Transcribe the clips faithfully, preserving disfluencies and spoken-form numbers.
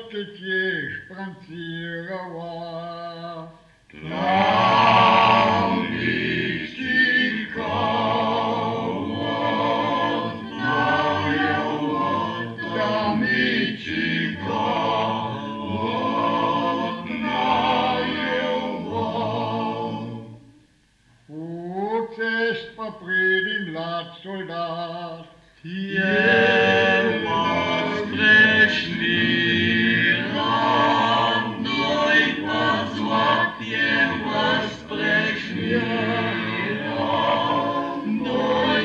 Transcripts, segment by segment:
ce ești pranțirăua. Fuțești păprii din lat soldat, El mă spreșnira, noi păzuat, El mă spreșnira, noi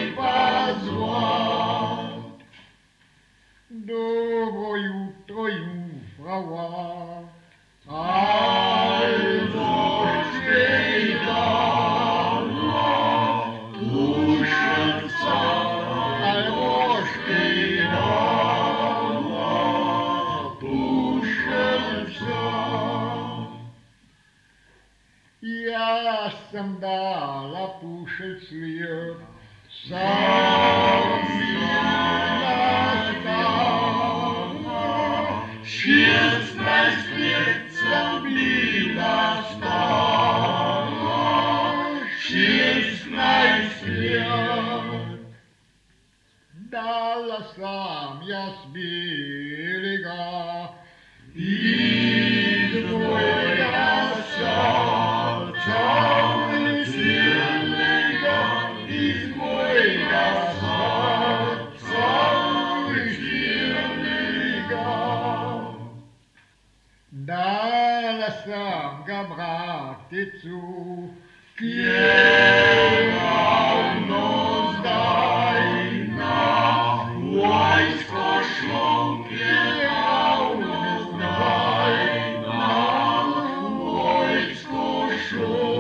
păzuat. Dobroju troju frała, ja sam dala pušelclije, sam nastala, šestnaest let sam bila stara, šestnaest let. Dala sam ja zbiliga, iz mojega srca, veselega, iz mojega srca, veselega. Dala sam ga braticu, ki je ravno zdaj na vojsko šlo, ki je ravno zdaj na vojsko šlo.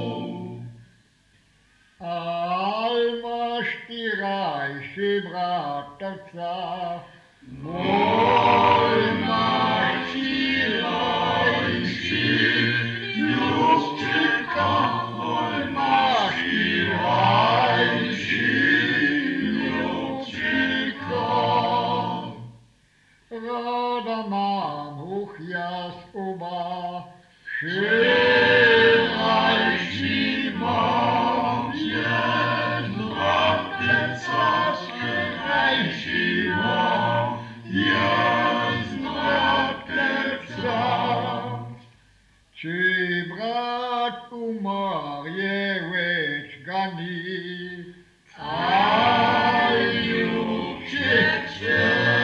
Al imaš ti rajši bratovca, moj imaš ti rajši, ljubčeka, moj imaš ti rajši, ljubčeka. rada mam uch jas oba, Še rajši mam jaz brateca, še rajši mam jaz brateca. če brat umar je več ga ni, Aj ljubček se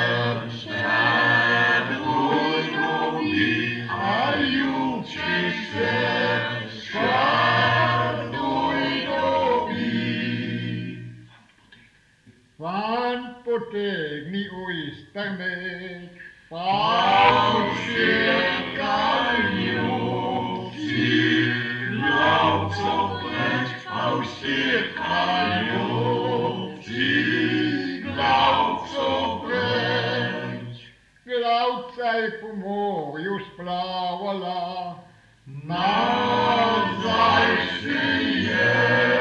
šaduj dobi, aj ljubček se šaduj dobi. Fan potegni uista meč, Pauširkaljuci, glavco pleč, pauširkaljuci, glavco pleč. Glavca je po morju splavala, Nazaj se je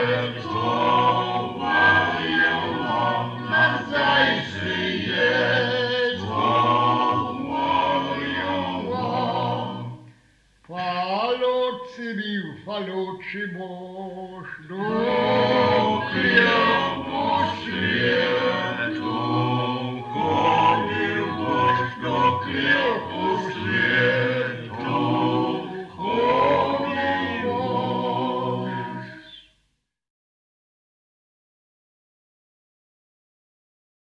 tovarjala, nazaj se je Falot si bil, falot si boš,